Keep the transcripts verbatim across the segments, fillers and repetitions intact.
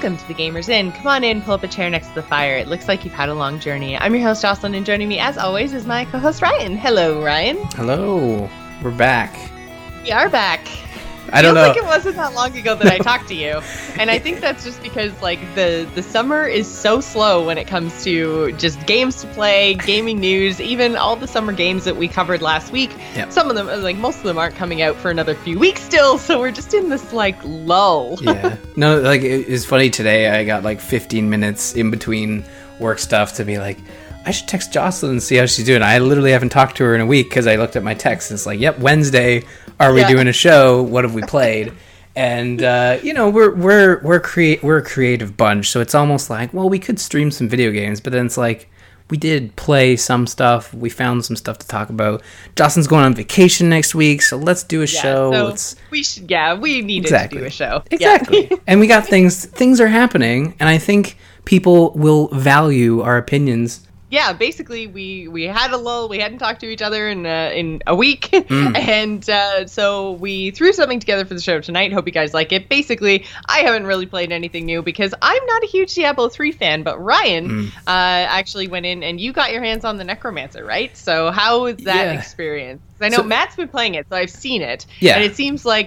Welcome to the Gamers Inn. Come on in, pull up a chair next to the fire. It looks like you've had a long journey. I'm your host, Jocelyn, and joining me, as always, is my co-host, Ryan. Hello, Ryan. Hello. We're back. We are back. I don't Feels know. like it wasn't that long ago that I talked to you. And I think that's just because, like, the, the summer is so slow when it comes to just games to play, gaming news, even all the summer games that we covered last week. Yep. Some of them, like, most of them aren't coming out for another few weeks still, so we're just in this, like, lull. Yeah. No, like, it- it's funny today. I got, like, fifteen minutes in between work stuff to be like, I should text Jocelyn and see how she's doing. I literally haven't talked to her in a week because I looked at my text and it's like, yep, Wednesday. Are we Yeah. doing a show? What have we played? And uh, you know, we're we're we're create we're a creative bunch, so it's almost like, well, we could stream some video games, but then it's like we did play some stuff. We found some stuff to talk about. Jocelyn's going on vacation next week, so let's do a Yeah, show. so Let's we should, yeah, we needed Exactly. to do a show. Exactly. Yeah. And we got things things are happening, and I think people will value our opinions. Yeah, basically, we, we had a lull. We hadn't talked to each other in uh, in a week, Mm. and uh, so we threw something together for the show tonight. Hope you guys like it. Basically, I haven't really played anything new because I'm not a huge Diablo three fan, but Ryan Mm. uh, actually went in and you got your hands on the Necromancer, right? So how was that Yeah. experience? 'Cause I know So- Matt's been playing it, so I've seen it, Yeah. and it seems like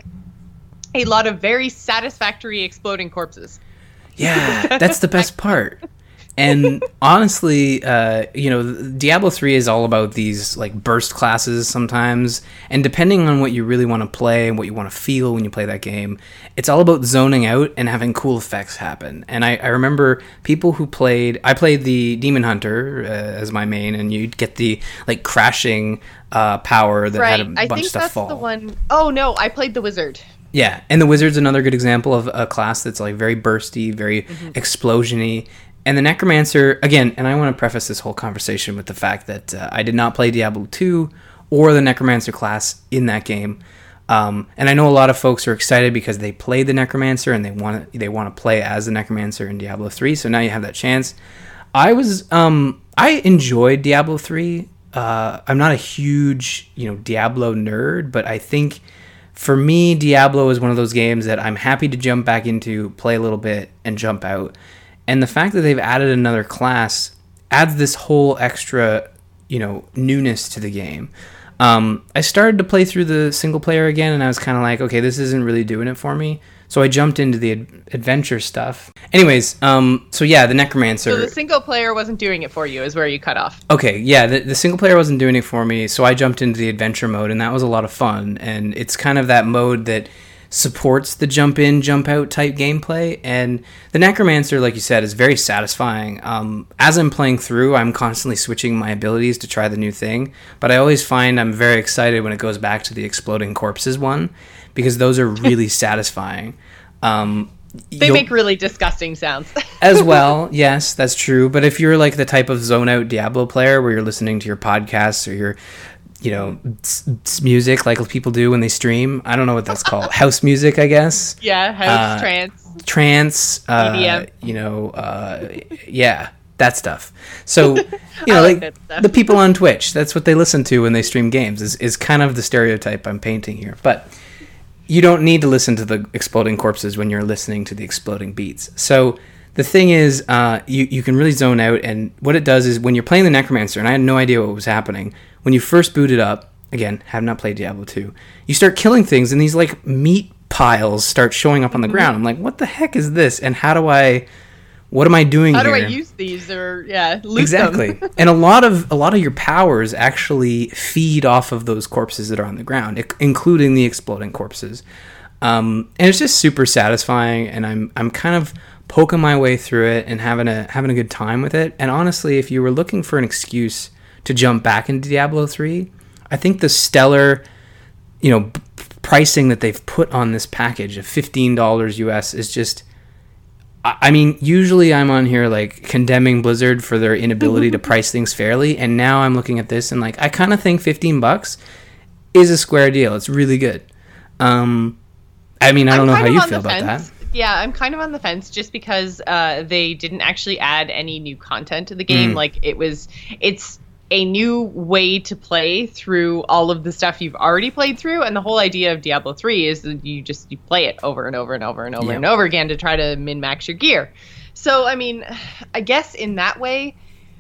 a lot of very satisfactory exploding corpses. Yeah, that's the best part. And honestly, uh, you know, Diablo three is all about these like burst classes sometimes, and depending on what you really want to play and what you want to feel when you play that game, it's all about zoning out and having cool effects happen. And I, I remember people who played, I played the Demon Hunter uh, as my main, and you'd get the like crashing uh, power that Right, had a I bunch think of stuff that's fall. the one oh no, I played the Wizard. Yeah, and the Wizard's another good example of a class that's like very bursty, very Mm-hmm. explosion-y. And the Necromancer, again, and I want to preface this whole conversation with the fact that uh, I did not play Diablo two or the Necromancer class in that game. Um, and I know a lot of folks are excited because they played the Necromancer and they want to, they want to play as the Necromancer in Diablo three, so now you have that chance. I was um, I enjoyed Diablo three. Uh, I'm not a huge, you know, Diablo nerd, but I think for me, Diablo is one of those games that I'm happy to jump back into, play a little bit, and jump out. And the fact that they've added another class adds this whole extra, you know, newness to the game. Um, I started to play through the single player again, and I was kind of like, okay, this isn't really doing it for me. So I jumped into the ad- adventure stuff. Anyways, um, so yeah, the Necromancer. So the single player wasn't doing it for you, is where you cut off. Okay, yeah, the, the single player wasn't doing it for me, so I jumped into the adventure mode, and that was a lot of fun. And it's kind of that mode that supports the jump in, jump out type gameplay. And the Necromancer, like you said, is very satisfying. Um, as I'm playing through, I'm constantly switching my abilities to try the new thing, but I always find I'm very excited when it goes back to the exploding corpses one, because those are really satisfying. Um, They you'll- make really disgusting sounds. as well, yes, that's true. But if you're like the type of zone out Diablo player where you're listening to your podcasts or your, you know, s- s- music like people do when they stream, I don't know what that's called, house music, I guess, Yeah, house Uh, trance. trance, uh, E D M. you know, uh, yeah, that stuff. So, you know, I like like that stuff. the people on Twitch, that's what they listen to when they stream games. Is is kind of the stereotype I'm painting here, but. You don't need to listen to the exploding corpses when you're listening to the exploding beats. So the thing is, uh, you, you can really zone out, and what it does is when you're playing the Necromancer, and I had no idea what was happening, when you first boot it up, again, have not played Diablo two, you start killing things, and these like meat piles start showing up on the ground. I'm like, what the heck is this? And how do I, what am I doing How here? do I use these? Or yeah, loot Exactly. them. And a lot of a lot of your powers actually feed off of those corpses that are on the ground, i- including the exploding corpses. Um, and it's just super satisfying, and I'm I'm kind of poking my way through it and having a having a good time with it. And honestly, if you were looking for an excuse to jump back into Diablo three, I think the stellar, you know, p- pricing that they've put on this package of fifteen dollars U S is just I mean, usually I'm on here like condemning Blizzard for their inability to price things fairly, and now I'm looking at this and like I kind of think fifteen bucks is a square deal. It's really good. Um, I mean, I don't I'm know kind how of you on feel the about fence. that. Yeah, I'm kind of on the fence just because uh, they didn't actually add any new content to the game. Mm. Like it was, it's a new way to play through all of the stuff you've already played through. And the whole idea of Diablo three is that you just you play it over and over and over and over yeah. and over again to try to min-max your gear. So, I mean, I guess in that way,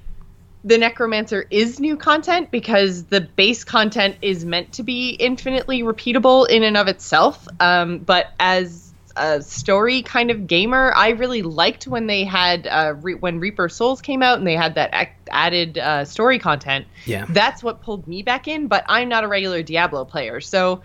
the Necromancer is new content because the base content is meant to be infinitely repeatable in and of itself. Um, but as a story kind of gamer, I really liked when they had uh, re- when Reaper Souls came out and they had that ac- added uh, story content. Yeah, that's what pulled me back in. But I'm not a regular Diablo player, so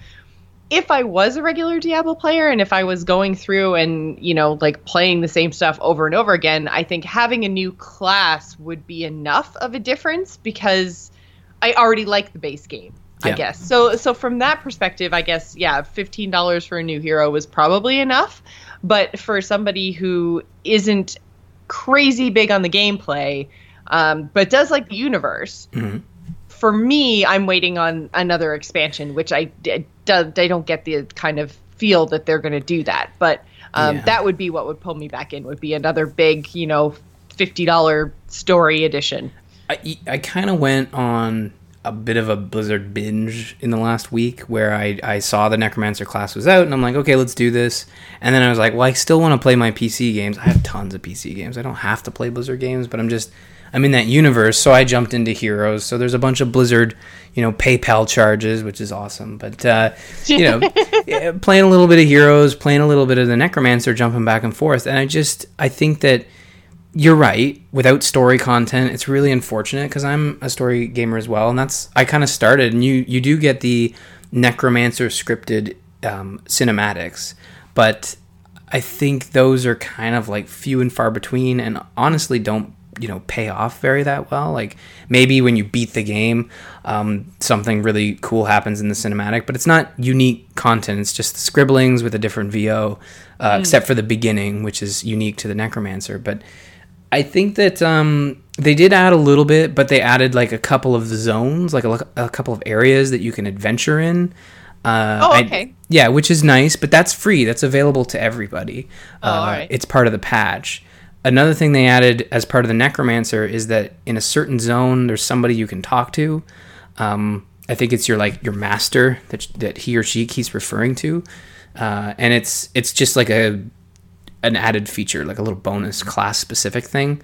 if I was a regular Diablo player and if I was going through and, you know, like playing the same stuff over and over again, I think having a new class would be enough of a difference because I already like the base game. Yeah. I guess. So so from that perspective, I guess, yeah, fifteen dollars for a new hero was probably enough. But for somebody who isn't crazy big on the gameplay, um, but does like the universe, mm-hmm. for me, I'm waiting on another expansion, which I, I, I don't get the kind of feel that they're going to do that. But um, yeah. that would be what would pull me back in, would be another big, you know, fifty dollars story edition. I, I kind of went on a bit of a Blizzard binge in the last week where I, I saw the Necromancer class was out and I'm like, okay, let's do this. And then I was like, well, I still want to play my P C games. I have tons of P C games. I don't have to play Blizzard games, but I'm just, I'm in that universe. So I jumped into Heroes. So there's a bunch of Blizzard, you know, PayPal charges, which is awesome. But, uh, you know, playing a little bit of Heroes, playing a little bit of the Necromancer, jumping back and forth. And I just, I think that you're right. Without story content, it's really unfortunate because I'm a story gamer as well, and that's I kind of started. And you you do get the Necromancer scripted um, cinematics, but I think those are kind of like few and far between, and honestly don't you know pay off very that well. Like maybe when you beat the game, um, something really cool happens in the cinematic, but it's not unique content. It's just the scribblings with a different V O, uh, mm. except for the beginning, which is unique to the Necromancer, but. I think that um, they did add a little bit, but they added like a couple of zones, like a, a couple of areas that you can adventure in. Uh, oh, okay. I, yeah, which is nice, but that's free. That's available to everybody. Oh, uh, all right. It's part of the patch. Another thing they added as part of the Necromancer is that in a certain zone, there's somebody you can talk to. Um, I think it's your like your master that that he or she keeps referring to, uh, and it's it's just like a. an added feature, like a little bonus class specific thing.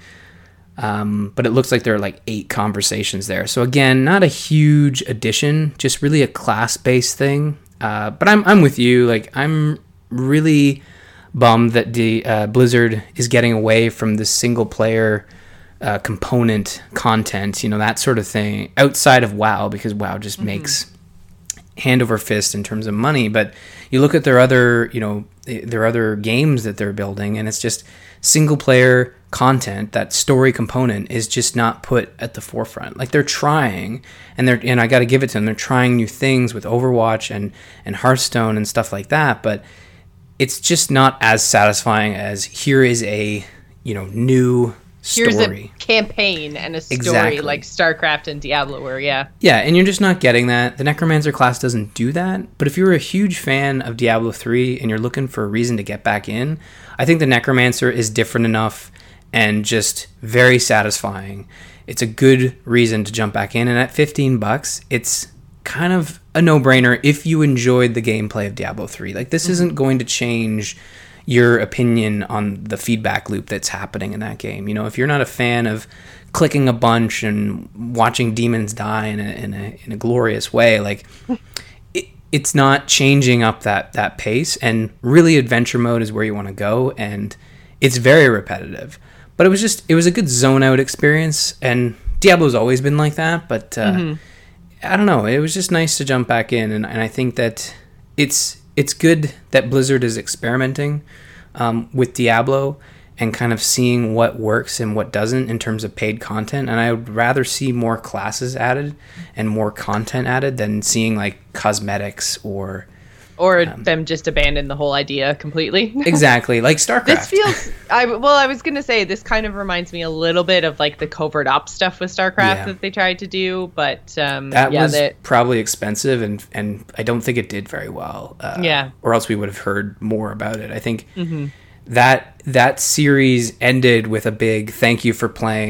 Um, but it looks like there are like eight conversations there. So again, not a huge addition, just really a class based thing. Uh, but I'm, I'm with you. Like I'm really bummed that the uh, Blizzard is getting away from the single player uh, component content, you know, that sort of thing outside of WoW, because WoW just mm-hmm. makes hand over fist in terms of money. But you look at their other, you know, their other games that they're building, and it's just single player content. That story component is just not put at the forefront. Like they're trying, and they're and I got to give it to them. They're trying new things with Overwatch and and Hearthstone and stuff like that, but it's just not as satisfying as here is a you know new story. Here's a campaign and a story exactly. like StarCraft and Diablo were, yeah. Yeah, and you're just not getting that. The Necromancer class doesn't do that. But if you're a huge fan of Diablo three and you're looking for a reason to get back in, I think the Necromancer is different enough and just very satisfying. It's a good reason to jump back in. And at fifteen bucks, it's kind of a no-brainer if you enjoyed the gameplay of Diablo three. Like, this mm-hmm. isn't going to change your opinion on the feedback loop that's happening in that game. You know, if you're not a fan of clicking a bunch and watching demons die in a in a, in a glorious way, like it, it's not changing up that that pace. And really, adventure mode is where you want to go, and it's very repetitive. But it was just it was a good zone out experience, and Diablo's always been like that. But uh, mm-hmm. I don't know, it was just nice to jump back in, and, and I think that it's. It's good that Blizzard is experimenting um, with Diablo and kind of seeing what works and what doesn't in terms of paid content. And I would rather see more classes added and more content added than seeing like cosmetics or... Or um, them just abandon the whole idea completely. Exactly, like StarCraft. This feels... I Well, I was going to say, this kind of reminds me a little bit of like the covert ops stuff with StarCraft yeah. that they tried to do, but... Um, that yeah, was that, probably expensive, and, and I don't think it did very well. Uh, yeah. Or else we would have heard more about it. I think mm-hmm. that that series ended with a big thank you for playing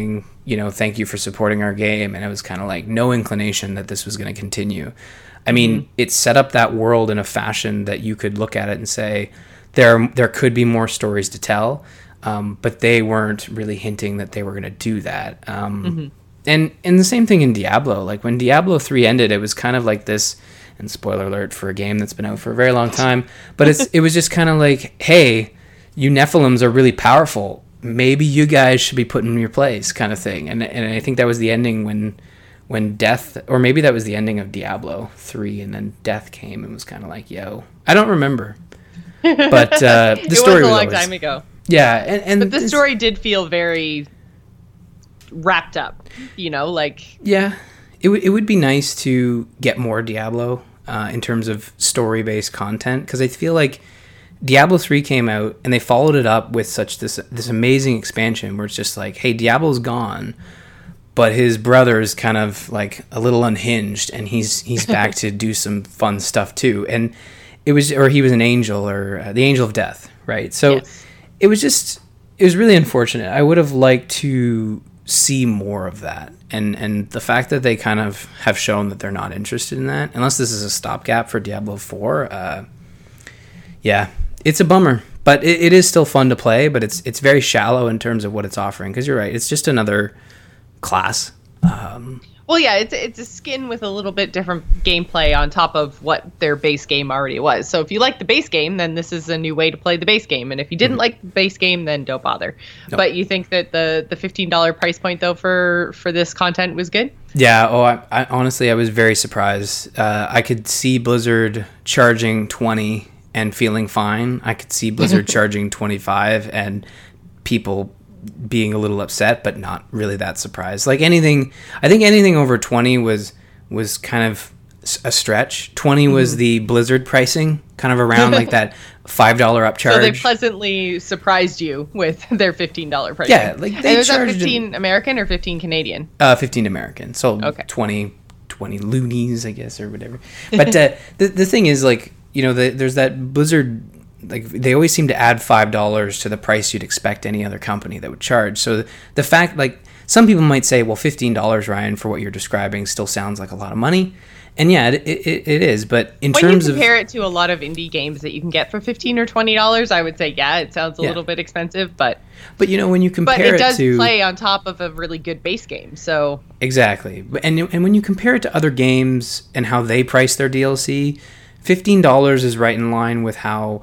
you know, thank you for supporting our game. And it was kind of like no inclination that this was going to continue. I mean, mm-hmm. it set up that world in a fashion that you could look at it and say, there, there could be more stories to tell. Um, but they weren't really hinting that they were going to do that. Um, mm-hmm. And and the same thing in Diablo. Like when Diablo three ended, it was kind of like this, and spoiler alert for a game that's been out for a very long time, but it's it was just kind of like, hey, you Nephilims are really powerful. Maybe you guys should be put in your place, kind of thing. And and I think that was the ending when when Death, or maybe that was the ending of Diablo three, and then Death came and was kind of like, yo, I don't remember. But uh, the it story was a was long always, time ago. Yeah, and, and but the story did feel very wrapped up, you know, like yeah, it would it would be nice to get more Diablo uh, in terms of story based content, because I feel like Diablo three came out and they followed it up with such this this amazing expansion where it's just like, hey, Diablo's gone, but his brother's kind of like a little unhinged, and he's he's back to do some fun stuff too, and it was or he was an angel or uh, the angel of death, right? So. Yes. It was just, it was really unfortunate. I would have liked to see more of that. And and the fact that they kind of have shown that they're not interested in that, unless this is a stopgap for Diablo four, uh, yeah, it's a bummer. But it, it is still fun to play, but it's it's very shallow in terms of what it's offering. Because you're right, it's just another class. Um, well, yeah, it's it's a skin with a little bit different gameplay on top of what their base game already was. So if you like the base game, then this is a new way to play the base game. And if you didn't mm-hmm. like the base game, then don't bother. Nope. But you think that the the fifteen dollars price point, though, for, for this content was good? Yeah, oh, I, I honestly, I was very surprised. Uh, I could see Blizzard charging twenty and feeling fine. I could see Blizzard charging twenty-five and people being a little upset, but not really that surprised. Like anything, I think anything over twenty was was kind of a stretch. twenty was mm-hmm. the Blizzard pricing, kind of around like that five dollars upcharge. So they pleasantly surprised you with their fifteen dollars pricing. Yeah, like they and was charged that fifteen American or fifteen Canadian? Uh, fifteen American. So okay. twenty, twenty loonies, I guess, or whatever. But uh, the the thing is, like, you know, the, there's that Blizzard. Like they always seem to add five dollars to the price you'd expect any other company that would charge. So the fact, like, some people might say, well, fifteen dollars, Ryan, for what you're describing still sounds like a lot of money. And yeah, it, it, it is. But in when terms you of... compare it to a lot of indie games that you can get for fifteen or twenty dollars, I would say, yeah, it sounds a yeah. little bit expensive. But but you know, when you compare but it, does it to... play on top of a really good base game, so... Exactly. And, and when you compare it to other games and how they price their D L C, fifteen dollars is right in line with how...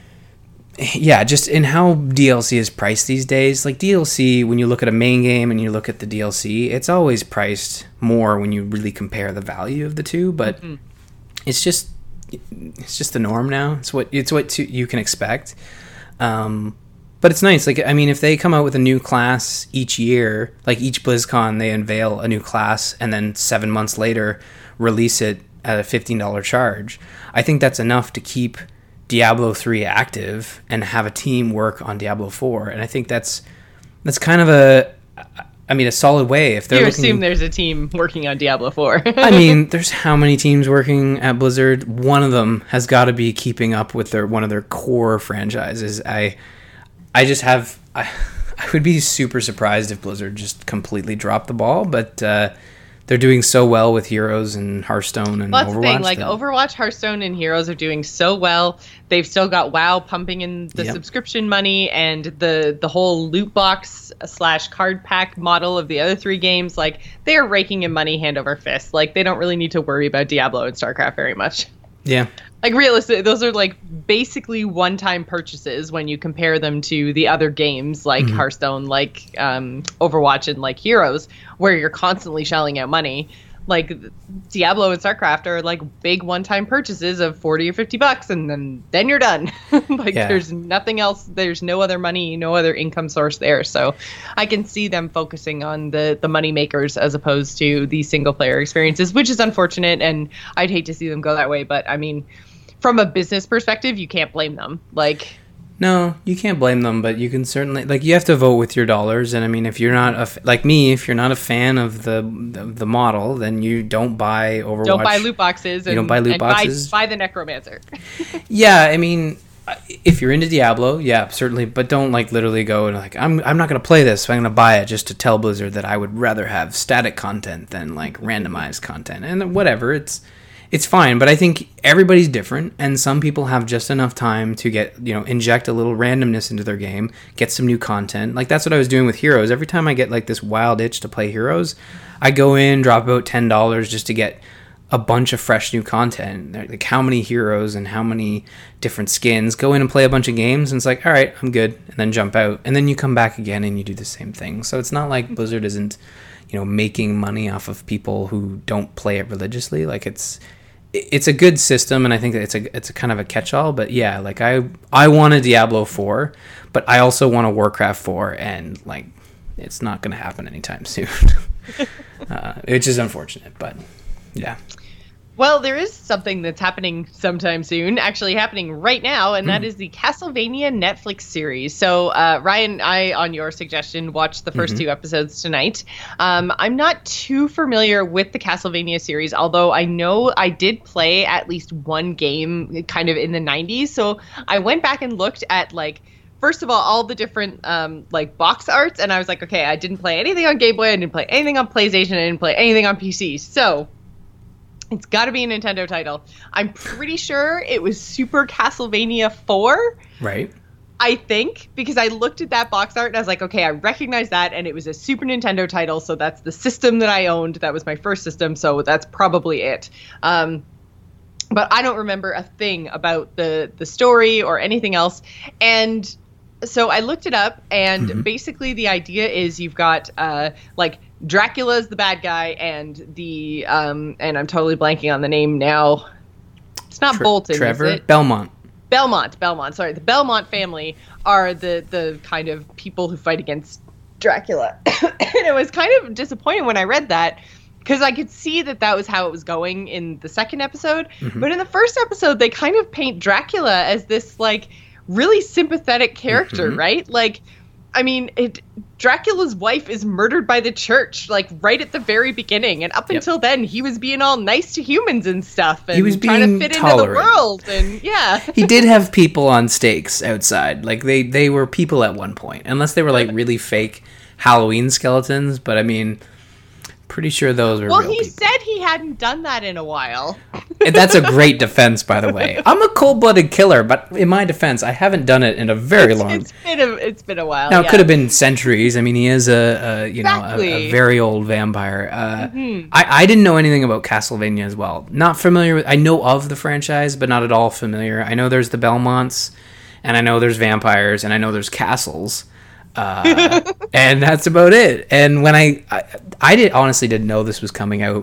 Yeah, just in how D L C is priced these days. Like D L C, when you look at a main game and you look at the D L C, it's always priced more when you really compare the value of the two. But mm-hmm. it's just it's just the norm now. It's what it's what to, you can expect. Um, but it's nice. Like I mean, if they come out with a new class each year, like each BlizzCon, they unveil a new class, and then seven months later release it at a fifteen dollars charge. I think that's enough to keep Diablo three active and have a team work on Diablo four, and I think that's that's kind of a I mean a solid way if they're you looking, assume there's a team working on Diablo four. I mean, there's how many teams working at Blizzard? One of them has got to be keeping up with their one of their core franchises. I I just have I, I would be super surprised if Blizzard just completely dropped the ball, but uh they're doing so well with Heroes and Hearthstone and well, that's Overwatch. The thing. Like, Overwatch, Hearthstone, and Heroes are doing so well. They've still got WoW pumping in the yep. subscription money, and the the whole loot box slash card pack model of the other three games. Like, they are raking in money hand over fist. Like, they don't really need to worry about Diablo and StarCraft very much. Yeah. Like, realistically, those are, like, basically one-time purchases when you compare them to the other games, like mm-hmm. Hearthstone, like um, Overwatch, and, like, Heroes, where you're constantly shelling out money. Like, Diablo and StarCraft are, like, big one-time purchases of forty or fifty bucks, and then, then you're done. Like, yeah. There's nothing else. There's no other money, no other income source there. So I can see them focusing on the, the money makers as opposed to the single-player experiences, which is unfortunate, and I'd hate to see them go that way. But, I mean... From a business perspective, you can't blame them. Like, no, you can't blame them, but you can certainly, like, you have to vote with your dollars. And I mean, if you're not a, like me, if you're not a fan of the the, the model, then you don't buy Overwatch. Don't buy loot boxes. You and, don't buy loot and boxes. Buy, buy the Necromancer. Yeah, I mean, if you're into Diablo, yeah, certainly, but don't like literally go and like I'm I'm not gonna play this. I'm gonna buy it just to tell Blizzard that I would rather have static content than like randomized content, and whatever. It's it's fine, but I think everybody's different, and some people have just enough time to get you know inject a little randomness into their game, get some new content. Like that's what I was doing with Heroes. Every time I get like this wild itch to play Heroes, I go in, drop about ten dollars just to get a bunch of fresh new content, like how many heroes and how many different skins. Go in and play a bunch of games, and it's like, all right, I'm good, and then jump out, and then you come back again and you do the same thing. So it's not like Blizzard isn't, you know, making money off of people who don't play it religiously. Like it's it's a good system, and I think that it's a it's a kind of a catch-all. But yeah, like I I want a Diablo four, but I also want a Warcraft four, and like it's not going to happen anytime soon, uh, which is unfortunate, but yeah. Well, there is something that's happening sometime soon, actually happening right now, and that mm. is the Castlevania Netflix series. So, uh, Ryan, I, on your suggestion, watched the first mm-hmm. two episodes tonight. Um, I'm not too familiar with the Castlevania series, although I know I did play at least one game kind of in the nineties. So I went back and looked at, like, first of all, all the different um, like box arts, and I was like, okay, I didn't play anything on Game Boy, I didn't play anything on PlayStation, I didn't play anything on P C. So it's got to be a Nintendo title. I'm pretty sure it was Super Castlevania four. Right. I think, because I looked at that box art and I was like, okay, I recognize that, and it was a Super Nintendo title, so that's the system that I owned. That was my first system, so that's probably it. Um, but I don't remember a thing about the, the story or anything else. And so I looked it up, and mm-hmm. basically the idea is you've got, uh, like, Dracula's the bad guy, and the um and I'm totally blanking on the name now. It's not Tre- Bolton, Trevor? Is it? Belmont. Belmont, Belmont. Sorry, the Belmont family are the the kind of people who fight against Dracula. And it was kind of disappointing when I read that, because I could see that that was how it was going in the second episode. Mm-hmm. But in the first episode, they kind of paint Dracula as this like really sympathetic character, mm-hmm. right? Like, I mean, it. Dracula's wife is murdered by the church, like, right at the very beginning. And up yep. until then, he was being all nice to humans and stuff. And he was trying being to fit tolerant. into the world. And, yeah. He did have people on stakes outside. Like, they, they were people at one point. Unless they were, like, really fake Halloween skeletons. But, I mean, pretty sure those were well, real he people. said he hadn't done that in a while. And that's a great defense, by the way. I'm a cold-blooded killer, but in my defense, I haven't done it in a very it's, long. It's been a it's been a while. Now yeah. it could have been centuries. I mean, he is a, a you exactly. know a, a very old vampire. Uh, mm-hmm. I I didn't know anything about Castlevania as well. Not familiar with. I know of the franchise, but not at all familiar. I know there's the Belmonts, and I know there's vampires, and I know there's castles. Uh, and that's about it. And when I, I I did honestly didn't know this was coming out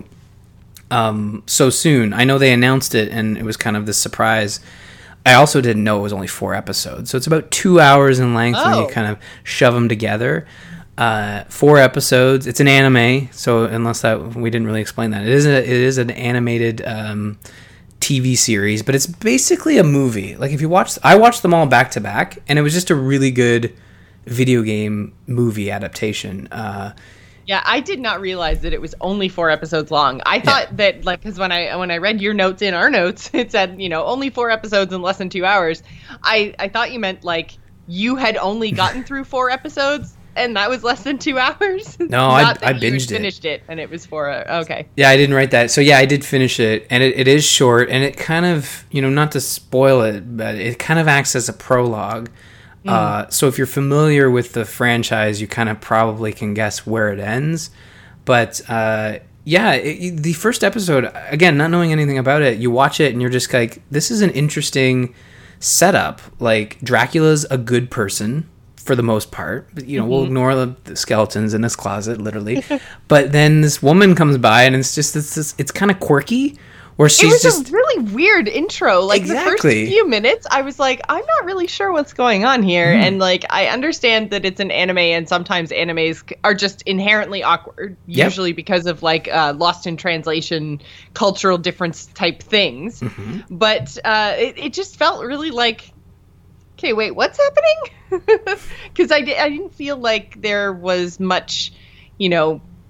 um so soon. I know they announced it, and it was kind of this surprise. I also didn't know it was only four episodes, so it's about two hours in length oh. when you kind of shove them together. Uh, four episodes. It's an anime, so unless that we didn't really explain that, it is a, it is an animated um, T V series, but it's basically a movie. Like if you watch, I watched them all back to back, and it was just a really good video game movie adaptation. Uh, Yeah, I did not realize that it was only four episodes long. I thought yeah. that, like, because when I when I read your notes in our notes, it said, you know, only four episodes in less than two hours. I, I thought you meant, like, you had only gotten through four episodes, and that was less than two hours? No, I, I binged it. finished it, and it was four. Uh, okay. Yeah, I didn't write that. So, yeah, I did finish it, and it, it is short, and it kind of, you know, not to spoil it, but it kind of acts as a prologue. Mm. Uh, so if you're familiar with the franchise, you kind of probably can guess where it ends. But uh, yeah, it, the first episode, again, not knowing anything about it, you watch it and you're just like, this is an interesting setup. Like, Dracula's a good person for the most part. But, you know, mm-hmm. we'll ignore the, the skeletons in this closet, literally. But then this woman comes by, and it's just, it's, it's, it's kind of quirky. Where she's it was just a really weird intro. Like exactly. the first few minutes, I was like, I'm not really sure what's going on here. Mm. And like, I understand that it's an anime, and sometimes animes are just inherently awkward, yep. usually because of like uh, lost in translation, cultural difference type things. Mm-hmm. But uh, it, it just felt really like, okay, wait, what's happening? Because I, di- I didn't feel like there was much, you know,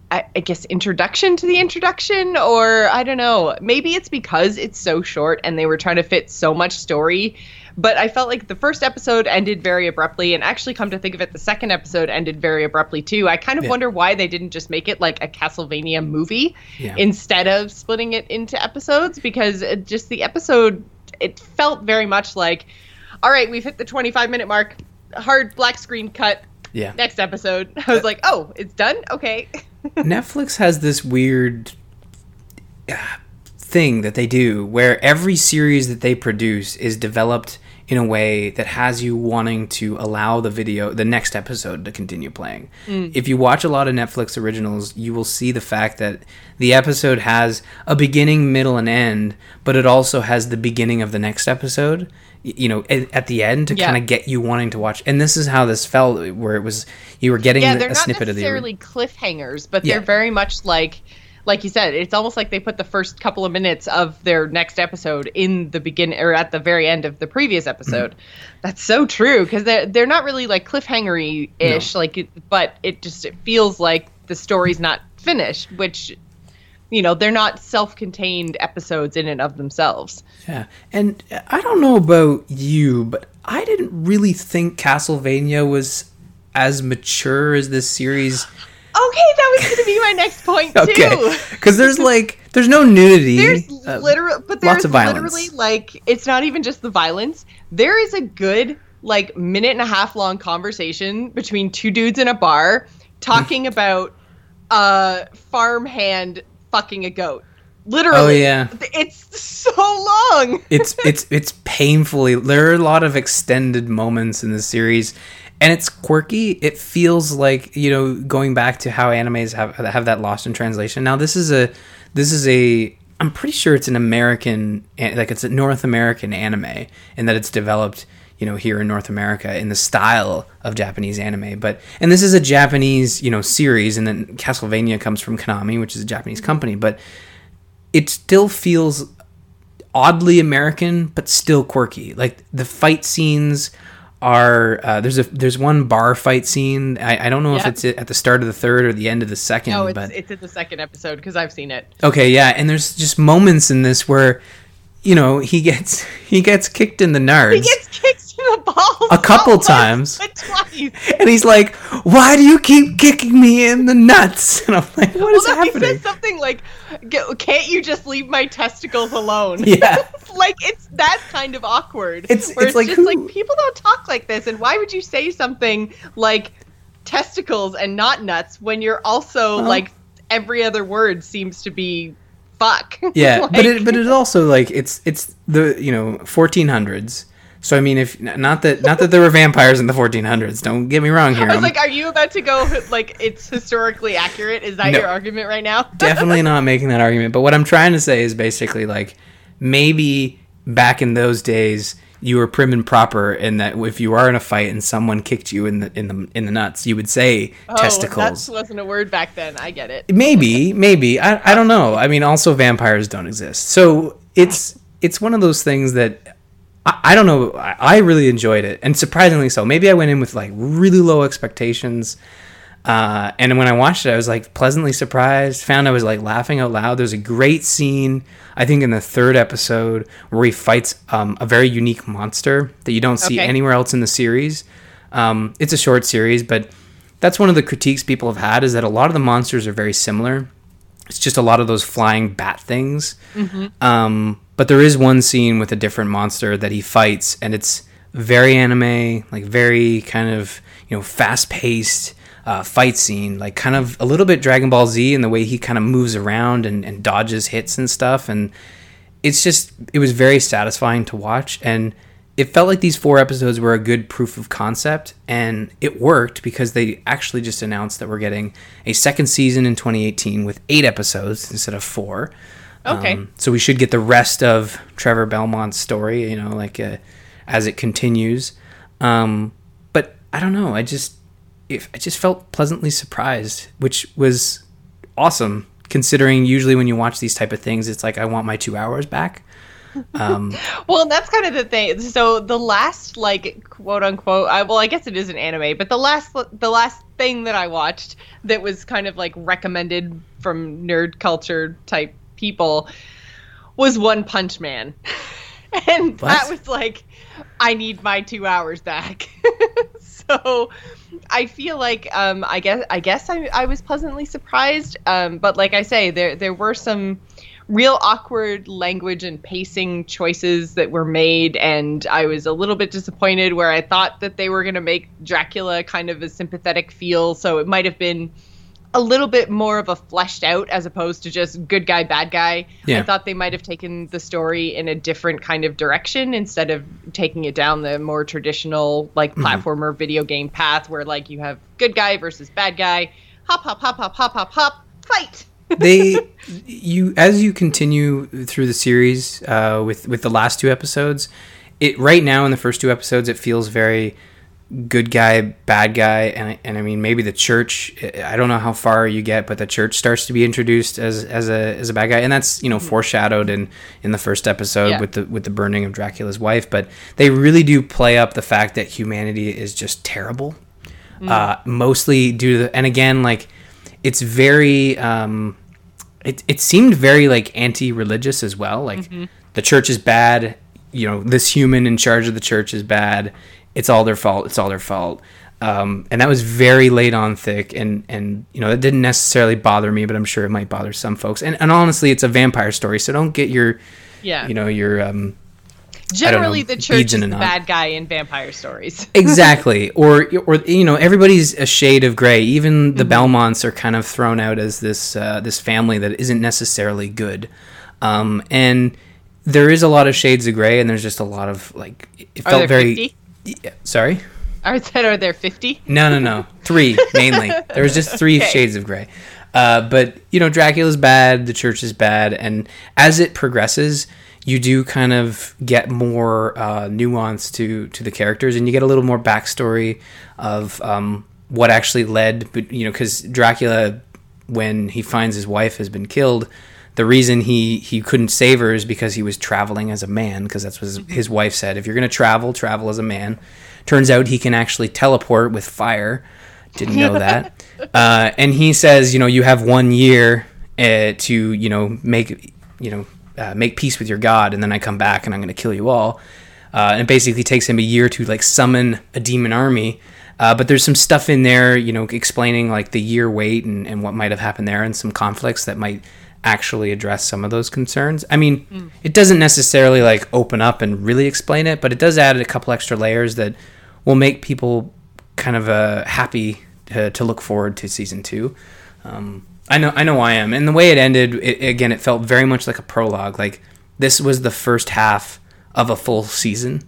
I, I guess, introduction to the introduction, or I don't know. Maybe it's because it's so short and they were trying to fit so much story. But I felt like the first episode ended very abruptly, and actually, come to think of it, the second episode ended very abruptly too. I kind of yeah. wonder why they didn't just make it like a Castlevania movie yeah. instead of splitting it into episodes, because it just the episode, it felt very much like, all right, we've hit the twenty-five minute mark, hard black screen cut. Yeah. Next episode. I was like, oh, it's done? Okay. Netflix has this weird uh, thing that they do where every series that they produce is developed in a way that has you wanting to allow the video, the next episode, to continue playing. Mm. If you watch a lot of Netflix originals, you will see the fact that the episode has a beginning, middle, and end, but it also has the beginning of the next episode, you know, at, at the end to yeah. kind of get you wanting to watch. And this is how this felt, where it was, you were getting yeah, a snippet of the... Yeah, they're not necessarily cliffhangers, but they're yeah. very much like... Like you said, it's almost like they put the first couple of minutes of their next episode in the beginning or at the very end of the previous episode. Mm-hmm. That's so true, because they're they're not really like cliffhangery ish, no. like, but it just it feels like the story's not finished, which, you know, they're not self-contained episodes in and of themselves. Yeah, and I don't know about you, but I didn't really think Castlevania was as mature as this series. Okay, that was going to be my next point too. Okay, because there's like there's no nudity. There's uh, literally, but there's lots of violence. Literally like it's not even just the violence. There is a good like minute and a half long conversation between two dudes in a bar talking about a farmhand fucking a goat. Literally. Oh yeah. It's so long. it's it's it's painfully. There are a lot of extended moments in the series. And it's quirky. It feels like, you know, going back to how animes have have that lost in translation. Now, this is a, this is a, I'm pretty sure it's an American, like it's a North American anime, and that it's developed, you know, here in North America in the style of Japanese anime. But, and this is a Japanese, you know, series, and then Castlevania comes from Konami, which is a Japanese company. But it still feels oddly American, but still quirky. Like the fight scenes are uh, there's a there's one bar fight scene. I, I don't know yep. if it's at the start of the third or the end of the second. No, it's but it's in the second episode because I've seen it. Okay, yeah, and there's just moments in this where, you know, he gets he gets kicked in the nards. He gets kicked in the balls a couple times, but twice. And he's like, "Why do you keep kicking me in the nuts?" And I'm like, "What is well, no, happening?" He says something like, "Can't you just leave my testicles alone?" Yeah. Like, it's that kind of awkward. It's, where it's, it's like, just who... like, people don't talk like this, and why would you say something like testicles and not nuts when you're also, well, like, every other word seems to be fuck. Yeah, like... but it but it also, like, it's it's the, you know, fourteen hundreds. So I mean, if not that not that there were vampires in the fourteen hundreds, don't get me wrong here. I was like, are you about to go like it's historically accurate? Is that no, your argument right now? Definitely not making that argument. But what I'm trying to say is basically like, maybe back in those days you were prim and proper in that if you are in a fight and someone kicked you in the in the in the nuts, you would say oh, testicles. That wasn't a word back then. I get it. Maybe, maybe. I I don't know. I mean, also vampires don't exist. So it's it's one of those things that I, I don't know. I, I really enjoyed it, and surprisingly so. Maybe I went in with like really low expectations. Uh, and when I watched it, I was like pleasantly surprised. Found I was like laughing out loud. There's a great scene, I think, in the third episode where he fights um, a very unique monster that you don't see okay. anywhere else in the series. Um, it's a short series, but that's one of the critiques people have had, is that a lot of the monsters are very similar. It's just a lot of those flying bat things. Mm-hmm. Um, but there is one scene with a different monster that he fights, and it's very anime, like very kind of, you know, fast-paced. Uh, fight scene, like kind of a little bit Dragon Ball Z in the way he kind of moves around and, and dodges hits and stuff. And it's just, it was very satisfying to watch. And it felt like these four episodes were a good proof of concept. And it worked because they actually just announced that we're getting a second season in twenty eighteen with eight episodes instead of four. Okay. Um, so we should get the rest of Trevor Belmont's story, you know, like uh, as it continues. Um, but I don't know. I just, If I just felt pleasantly surprised, which was awesome, considering usually when you watch these type of things, it's like, I want my two hours back. Um, well, that's kind of the thing. So the last, like, quote unquote, I, well, I guess it is an anime, but the last, the last thing that I watched that was kind of like recommended from nerd culture type people was One Punch Man. And What? that was like, I need my two hours back. So I feel like um, I guess I guess I, I was pleasantly surprised. Um, but like I say, there there were some real awkward language and pacing choices that were made, and I was a little bit disappointed where I thought that they were going to make Dracula kind of a sympathetic feel, so it might have been a little bit more of a fleshed out as opposed to just good guy, bad guy. Yeah. I thought they might have taken the story in a different kind of direction instead of taking it down the more traditional like platformer mm-hmm. video game path where like you have good guy versus bad guy, hop, hop, hop, hop, hop, hop, hop, fight. They, you, as you continue through the series uh, with, with the last two episodes, it right now in the first two episodes, it feels very good guy, bad guy, and and I mean maybe the church. I don't know how far you get, but the church starts to be introduced as as a as a bad guy, and that's you know foreshadowed in, in the first episode yeah. with the with the burning of Dracula's wife. But they really do play up the fact that humanity is just terrible, mm. uh, mostly due to the, and again like it's very um, it it seemed very like anti-religious as well. Like mm-hmm. the church is bad. You know, this human in charge of the church is bad. It's all their fault. It's all their fault. Um, and that was very laid on thick. And, and, you know, that didn't necessarily bother me, but I'm sure it might bother some folks. And, and honestly, it's a vampire story. So don't get your, yeah. you know, your, um, generally know, the church is the bad guy in vampire stories. Exactly. Or, or, you know, everybody's a shade of gray. Even the mm-hmm. Belmonts are kind of thrown out as this, uh, this family that isn't necessarily good. Um, and there is a lot of shades of gray, and there's just a lot of like, it felt are there very, fifty? Yeah, sorry? I said, are there fifty? No, no, no. Three, mainly. There was just three okay. shades of gray. Uh, but, you know, Dracula's bad, the church is bad, and as it progresses, you do kind of get more uh, nuance to, to the characters, and you get a little more backstory of um, what actually led, but you know, because Dracula, when he finds his wife has been killed, the reason he, he couldn't save her is because he was traveling as a man, because that's what his, his wife said. If you're going to travel, travel as a man. Turns out he can actually teleport with fire. Didn't know that. uh, and he says, you know, you have one year uh, to, you know, make, you know, uh, make peace with your God, and then I come back and I'm going to kill you all. Uh, and it basically takes him a year to, like, summon a demon army. Uh, but there's some stuff in there, you know, explaining, like, the year wait and, and what might have happened there and some conflicts that might actually address some of those concerns. I mean, mm. it doesn't necessarily like open up and really explain it, but it does add a couple extra layers that will make people kind of uh, happy to, to look forward to season two. Um, I know, I know I am. And the way it ended, it, again, it felt very much like a prologue. Like this was the first half of a full season,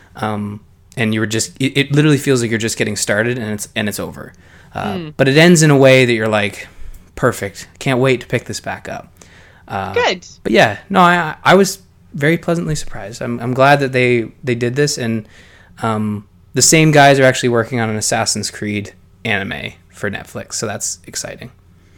um, and you were just. It, it literally feels like you're just getting started, and it's and it's over. Uh, mm. But it ends in a way that you're like, perfect. Can't wait to pick this back up. Uh, Good. But yeah, no, I I was very pleasantly surprised. I'm I'm glad that they, they did this, and um, the same guys are actually working on an Assassin's Creed anime for Netflix, so that's exciting.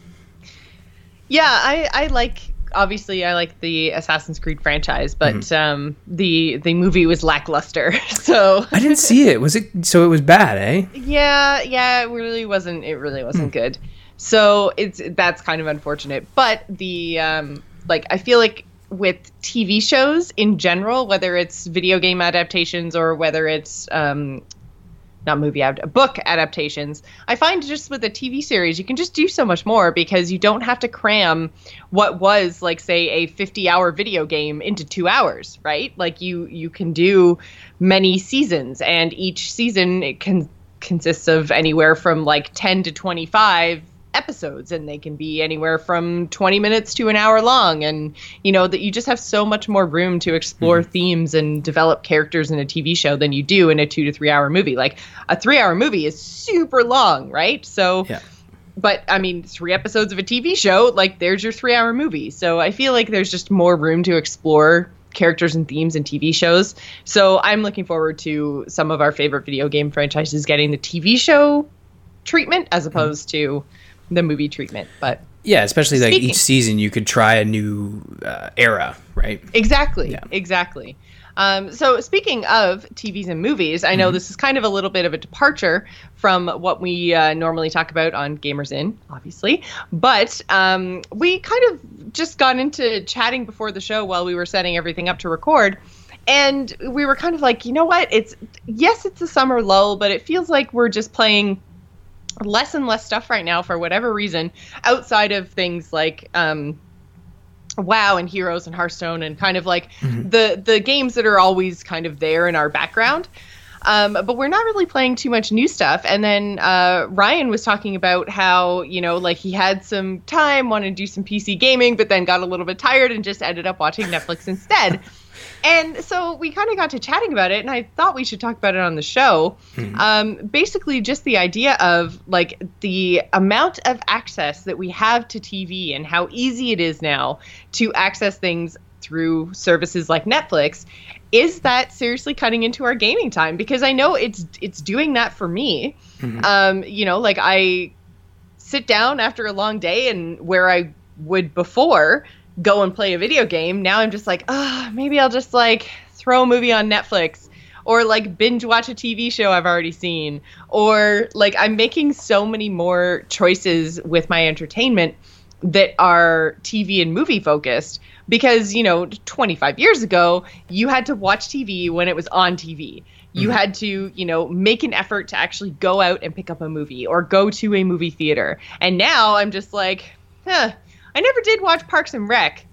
Yeah, I, I like obviously I like the Assassin's Creed franchise, but mm-hmm. um, the the movie was lackluster. So I didn't see it. Was it so it was bad, eh? Yeah, yeah, it really wasn't it really wasn't mm. good. So it's that's kind of unfortunate. But the um, like I feel like with T V shows in general, whether it's video game adaptations or whether it's um, not movie ad- book adaptations, I find just with a T V series you can just do so much more because you don't have to cram what was like say a fifty hour video game into two hours, right? Like you you can do many seasons, and each season it can consists of anywhere from like ten to twenty-five episodes, and they can be anywhere from twenty minutes to an hour long, and you know that you just have so much more room to explore mm-hmm. themes and develop characters in a T V show than you do in a two to three hour movie. Like a three hour movie is super long, right? So yeah. But I mean, three episodes of a T V show, like there's your three hour movie. So I feel like there's just more room to explore characters and themes in T V shows. So I'm looking forward to some of our favorite video game franchises getting the T V show treatment as opposed mm-hmm. to the movie treatment. But yeah, especially speaking, like each season you could try a new uh, era, right? Exactly. Yeah. Exactly. Um, so speaking of T Vs and movies, I know Mm-hmm. this is kind of a little bit of a departure from what we uh, normally talk about on Gamers In, obviously. But um, we kind of just got into chatting before the show while we were setting everything up to record. And we were kind of like, you know what? It's yes, it's a summer lull, but it feels like we're just playing less and less stuff right now for whatever reason, outside of things like um, WoW and Heroes and Hearthstone and kind of like Mm-hmm. the the games that are always kind of there in our background. Um, but we're not really playing too much new stuff. And then uh, Ryan was talking about how, you know, like he had some time, wanted to do some P C gaming, but then got a little bit tired and just ended up watching Netflix instead. And so we kind of got to chatting about it, and I thought we should talk about it on the show. Mm-hmm. Um, basically, just the idea of like the amount of access that we have to T V and how easy it is now to access things through services like Netflix. Is that seriously cutting into our gaming time? Because I know it's it's doing that for me. Mm-hmm. Um, you know, like I sit down after a long day, and where I would before go and play a video game, now I'm just like, ah, oh, maybe I'll just like throw a movie on Netflix, or like binge watch a T V show I've already seen, or like I'm making so many more choices with my entertainment that are T V and movie focused, because, you know, twenty-five years ago, you had to watch T V when it was on T V. You Mm-hmm. had to, you know, make an effort to actually go out and pick up a movie or go to a movie theater. And now I'm just like, huh, I never did watch Parks and Rec.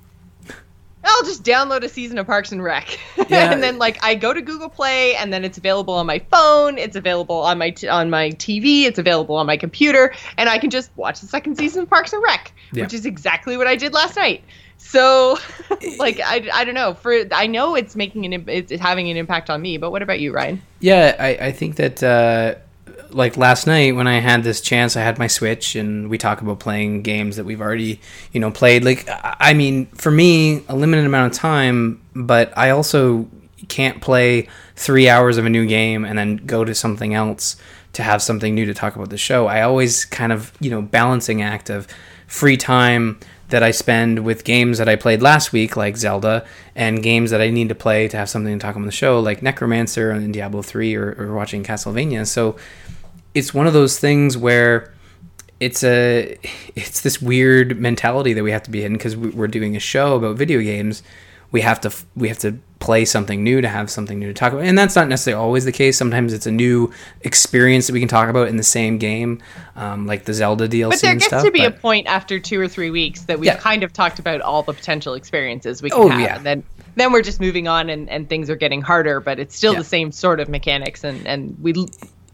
I'll just download a season of Parks and Rec. Yeah. And then like I go to Google Play, and then it's available on my phone, it's available on my t- on my T V, it's available on my computer, and I can just watch the second season of Parks and Rec, Yeah. which is exactly what I did last night. So like I, I don't know, for I know it's making an it's having an impact on me, but what about you, Ryan? Yeah, I, I think that uh, like last night when I had this chance, I had my Switch, and we talk about playing games that we've already, you know, played. Like, I I mean, for me, a limited amount of time, but I also can't play three hours of a new game and then go to something else to have something new to talk about the show. I always kind of, you know, balancing act of free time that I spend with games that I played last week, like Zelda, and games that I need to play to have something to talk about on the show, like Necromancer and Diablo three, or, or watching Castlevania. So it's one of those things where it's a it's this weird mentality that we have to be in, because we're doing a show about video games. We have to we have to play something new to have something new to talk about, and that's not necessarily always the case. Sometimes it's a new experience that we can talk about in the same game, um, like the Zelda D L C. But there and gets stuff, to be but, a point after two or three weeks that we've Yeah. kind of talked about all the potential experiences we can Oh, have, yeah. and then then we're just moving on, and, and things are getting harder, but it's still Yeah. the same sort of mechanics, and and we l-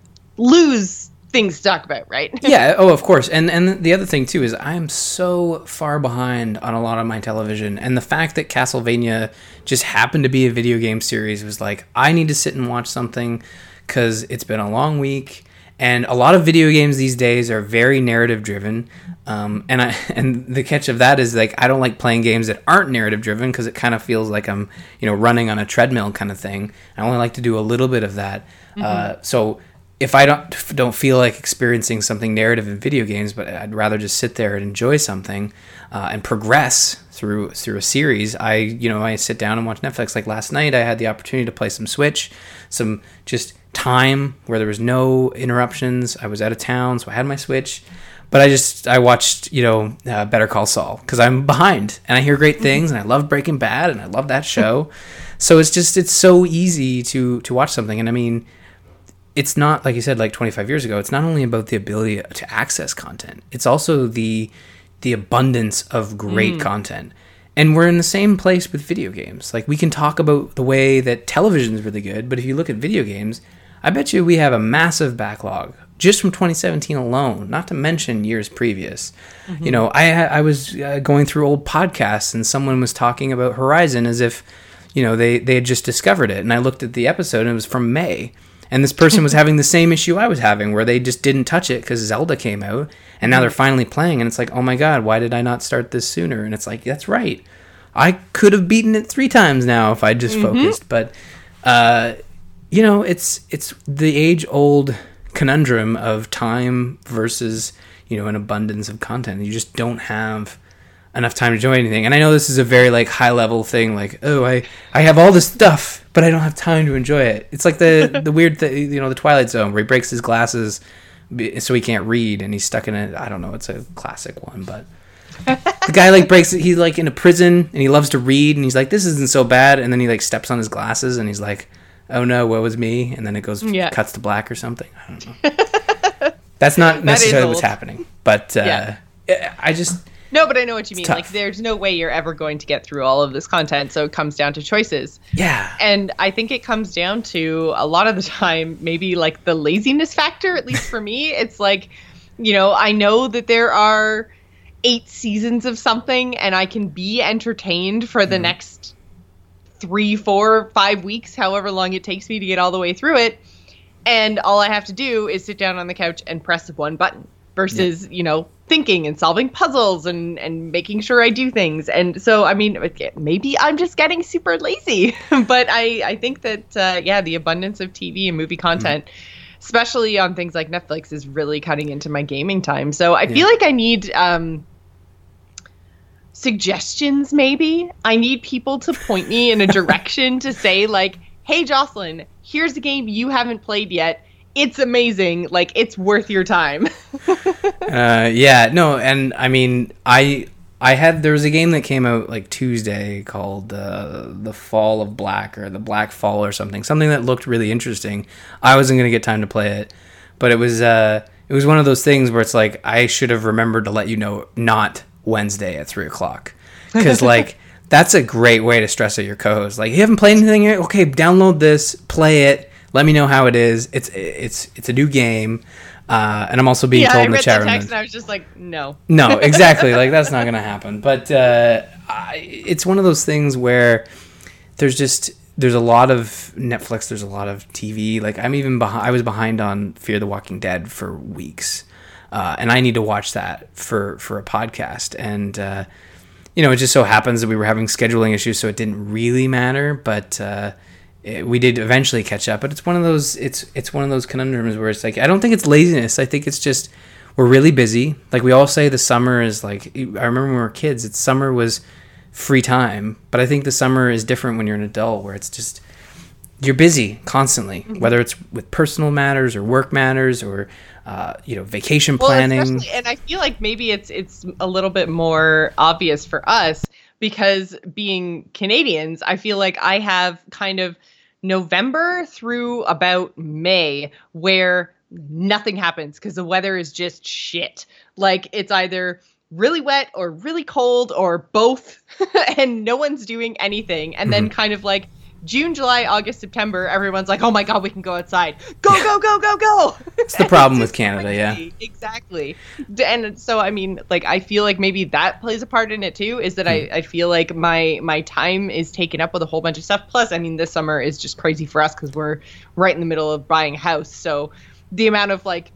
lose things to talk about, right? yeah. Oh, of course. And and the other thing too is I am so far behind on a lot of my television, and the fact that Castlevania just happened to be a video game series was like, I need to sit and watch something because it's been a long week. And a lot of video games these days are very narrative driven, um, and I and the catch of that is like I don't like playing games that aren't narrative driven, because it kind of feels like I'm, you know, running on a treadmill kind of thing. I only like to do a little bit of that. Mm-hmm. Uh, so if I don't don't feel like experiencing something narrative in video games, but I'd rather just sit there and enjoy something uh, and progress through through a series, I you know I sit down and watch Netflix. Like last night, I had the opportunity to play some Switch, some just time where there was no interruptions. I was out of town, so I had my Switch, but I just I watched you know uh, Better Call Saul because I'm behind, and I hear great things, and I love Breaking Bad, and I love that show. So it's just it's so easy to to watch something, and I mean, it's not, like you said, like twenty-five years ago, it's not only about the ability to access content, it's also the the abundance of great mm. content. And we're in the same place with video games. Like, we can talk about the way that television is really good, but if you look at video games, I bet you we have a massive backlog just from twenty seventeen alone, not to mention years previous. Mm-hmm. You know, I I was uh, going through old podcasts, and someone was talking about Horizon as if, you know, they, they had just discovered it. And I looked at the episode, and it was from May. And this person was having the same issue I was having, where they just didn't touch it because Zelda came out, and now they're finally playing, and it's like, oh my god, why did I not start this sooner? And it's like, that's right. I could have beaten it three times now if I just mm-hmm. focused. But, uh, you know, it's it's the age-old conundrum of time versus, you know, an abundance of content. You just don't have enough time to enjoy anything. And I know this is a very like high level thing, like, oh, I, I have all this stuff, but I don't have time to enjoy it. It's like the the weird thing, you know, the Twilight Zone where he breaks his glasses so he can't read and he's stuck in it. I don't know, it's a classic one, but the guy like breaks it, he's like in a prison and he loves to read and he's like, this isn't so bad, and then he like steps on his glasses and he's like, oh no, woe is me, and then it goes yeah. cuts to black or something. I don't know. That's not necessarily that what's happening, but uh, yeah. I just no, but I know what you mean. Tough. Like, there's no way you're ever going to get through all of this content, so it comes down to choices. Yeah, and I think it comes down to a lot of the time, maybe like the laziness factor. At least for me, it's like, you know, I know that there are eight seasons of something, and I can be entertained for the mm. next three, four, five weeks, however long it takes me to get all the way through it. And all I have to do is sit down on the couch and press one button versus, yeah. you know, thinking and solving puzzles and, and making sure I do things. And so, I mean, maybe I'm just getting super lazy, but I, I think that, uh, yeah, the abundance of T V and movie content, mm-hmm. especially on things like Netflix, is really cutting into my gaming time. So I yeah. feel like I need um, suggestions, maybe. I need people to point me in a direction to say, like, hey, Jocelyn, here's a game you haven't played yet. It's amazing. Like, it's worth your time. uh, yeah, no, and I mean, I I had, there was a game that came out like Tuesday called uh, The Fall of Black or The Black Fall or something, something that looked really interesting. I wasn't going to get time to play it, but it was uh, it was one of those things where it's like, I should have remembered to let you know not Wednesday at three o'clock. Because, like, that's a great way to stress out your co-host. Like, you haven't played anything yet? Okay, download this, play it, let me know how it is. It's it's it's a new game, uh, and I'm also being yeah, told I in the read chat that room. text and I was just like, no, no, exactly. Like, that's not gonna happen. But uh, I, it's one of those things where there's just there's a lot of Netflix, there's a lot of T V. Like, I'm even behind. I was behind on Fear the Walking Dead for weeks, uh, and I need to watch that for for a podcast. And uh, you know, it just so happens that we were having scheduling issues, so it didn't really matter. But uh, it, we did eventually catch up. But it's one of those it's it's one of those conundrums where it's like, I don't think it's laziness. I think it's just we're really busy. Like, we all say the summer is like, I remember when we were kids, it's summer was free time. But I think the summer is different when you're an adult, where it's just you're busy constantly, mm-hmm. whether it's with personal matters or work matters or uh, you know, vacation planning. Well, especially, and I feel like maybe it's it's a little bit more obvious for us because being Canadians, I feel like I have kind of November through about May where nothing happens because the weather is just shit. Like, it's either really wet or really cold or both, and no one's doing anything. And mm-hmm. then kind of like June, July, August, September, everyone's like, oh my God, we can go outside. Go, go, go, go, go. It's the problem with Canada, crazy. Yeah. Exactly. And so, I mean, like, I feel like maybe that plays a part in it too, is that mm. I, I feel like my my time is taken up with a whole bunch of stuff. Plus, I mean, this summer is just crazy for us because we're right in the middle of buying a house. So the amount of, like,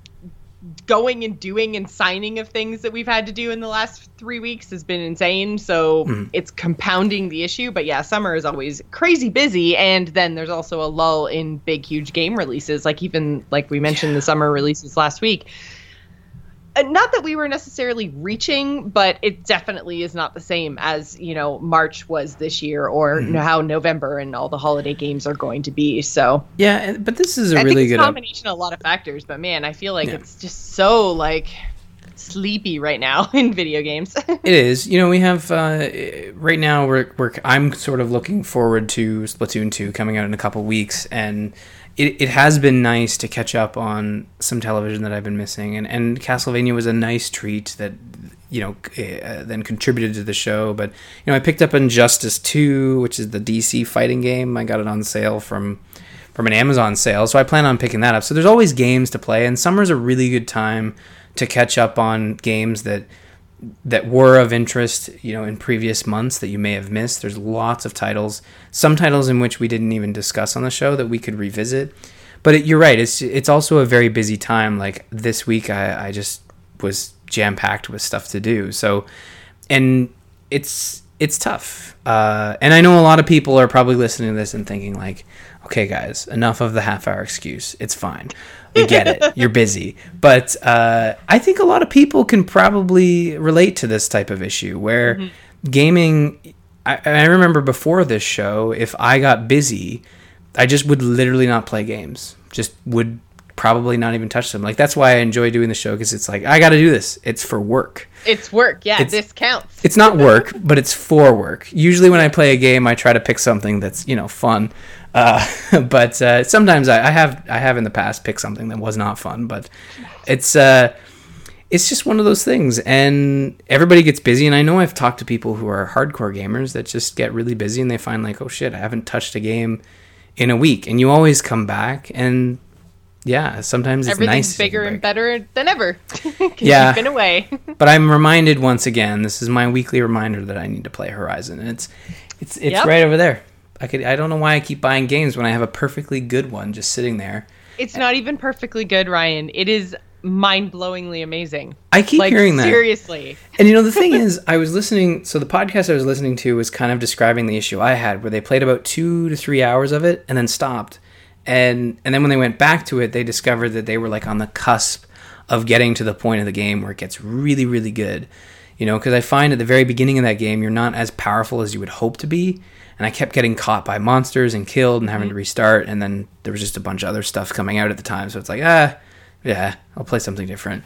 going and doing and signing of things that we've had to do in the last three weeks has been insane. So mm. it's compounding the issue. But yeah, summer is always crazy busy. And then there's also a lull in big, huge game releases. Like, even like we mentioned, yeah. the summer releases last week. Uh, not that we were necessarily reaching, but it definitely is not the same as, you know, March was this year, or mm-hmm. how November and all the holiday games are going to be. So yeah, but this is a I really think it's good a combination of a lot of factors. But man, I feel like yeah. it's just so like sleepy right now in video games. It is. You know, we have uh, right now. We're we're I'm sort of looking forward to Splatoon two coming out in a couple weeks, and It, it has been nice to catch up on some television that I've been missing, and, and Castlevania was a nice treat that, you know, uh, then contributed to the show. But, you know, I picked up Injustice two, which is the D C fighting game. I got it on sale from from an Amazon sale, so I plan on picking that up. So there's always games to play, and summer's a really good time to catch up on games that that were of interest, you know, in previous months that you may have missed. There's lots of titles, some titles in which we didn't even discuss on the show that we could revisit. But it, you're right, it's it's also a very busy time. Like, this week, I, I just was jam-packed with stuff to do. So, and it's it's tough. Uh, and I know a lot of people are probably listening to this and thinking like, okay, guys, enough of the half hour excuse. It's fine. We get it. You're busy. But uh, I think a lot of people can probably relate to this type of issue where mm-hmm. gaming, I, I remember before this show, if I got busy, I just would literally not play games. Just would probably not even touch them. Like, that's why I enjoy doing the show, because it's like, I got to do this. It's for work. It's work. Yeah, it's, this counts. It's not work, but it's for work. Usually when I play a game, I try to pick something that's, you know, fun. Uh, but uh, sometimes I, I have I have in the past picked something that was not fun. But it's uh, it's just one of those things. And everybody gets busy. And I know I've talked to people who are hardcore gamers that just get really busy and they find like, oh, shit, I haven't touched a game in a week. And you always come back and... Yeah, sometimes it's Everything's nice. Everything's bigger and better than ever. Yeah, you've been away. But I'm reminded once again. This is my weekly reminder that I need to play Horizon. And it's, it's, it's yep. right over there. I could. I don't know why I keep buying games when I have a perfectly good one just sitting there. It's not even perfectly good, Ryan. It is mind-blowingly amazing. I keep like, hearing that. Seriously. And you know the thing is, I was listening. So the podcast I was listening to was kind of describing the issue I had, where they played about two to three hours of it and then stopped. And and then when they went back to it, they discovered that they were like on the cusp of getting to the point of the game where it gets really, really good. You know, because I find at the very beginning of that game, you're not as powerful as you would hope to be. And I kept getting caught by monsters and killed and having mm-hmm. to restart. And then there was just a bunch of other stuff coming out at the time. So it's like, ah, yeah, I'll play something different.